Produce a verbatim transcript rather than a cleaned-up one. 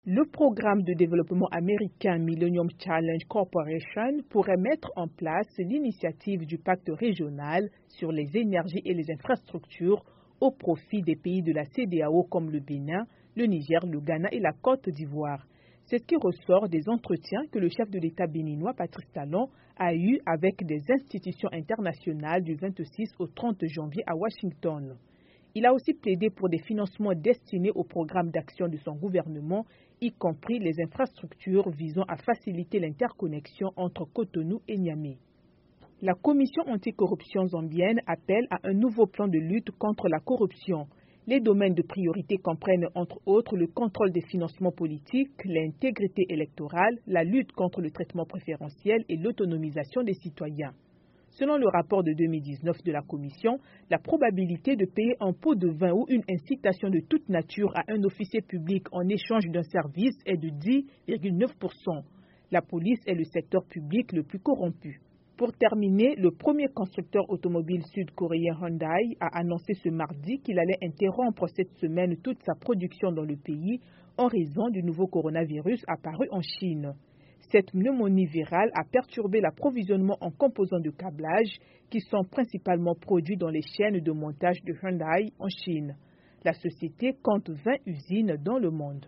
Le programme de développement américain Millennium Challenge Corporation pourrait mettre en place l'initiative du pacte régional sur les énergies et les infrastructures au profit des pays de la C E D E A O comme le Bénin, le Niger, le Ghana et la Côte d'Ivoire. C'est ce qui ressort des entretiens que le chef de l'État béninois, Patrice Talon, a eus avec des institutions internationales du vingt-six au trente janvier à Washington. Il a aussi plaidé pour des financements destinés au programme d'action de son gouvernement, y compris les infrastructures visant à faciliter l'interconnexion entre Cotonou et Niamey. La Commission anticorruption zambienne appelle à un nouveau plan de lutte contre la corruption. Les domaines de priorité comprennent entre autres le contrôle des financements politiques, l'intégrité électorale, la lutte contre le traitement préférentiel et l'autonomisation des citoyens. Selon le rapport de deux mille dix-neuf de la Commission, la probabilité de payer un pot de vin ou une incitation de toute nature à un officier public en échange d'un service est de dix virgule neuf pour cent. La police est le secteur public le plus corrompu. Pour terminer, le premier constructeur automobile sud-coréen Hyundai a annoncé ce mardi qu'il allait interrompre cette semaine toute sa production dans le pays en raison du nouveau coronavirus apparu en Chine. Cette pneumonie virale a perturbé l'approvisionnement en composants de câblage qui sont principalement produits dans les chaînes de montage de Hyundai en Chine. La société compte vingt usines dans le monde.